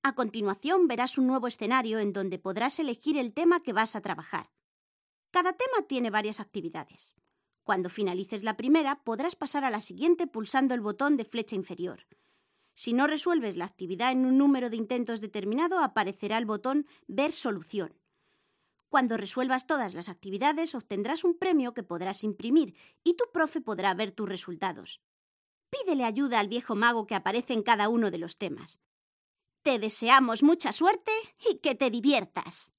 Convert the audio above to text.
A continuación verás un nuevo escenario en donde podrás elegir el tema que vas a trabajar. Cada tema tiene varias actividades. Cuando finalices la primera, podrás pasar a la siguiente pulsando el botón de flecha inferior. Si no resuelves la actividad en un número de intentos determinado, aparecerá el botón Ver solución. Cuando resuelvas todas las actividades, obtendrás un premio que podrás imprimir y tu profe podrá ver tus resultados. Pídele ayuda al viejo mago que aparece en cada uno de los temas. Te deseamos mucha suerte y que te diviertas.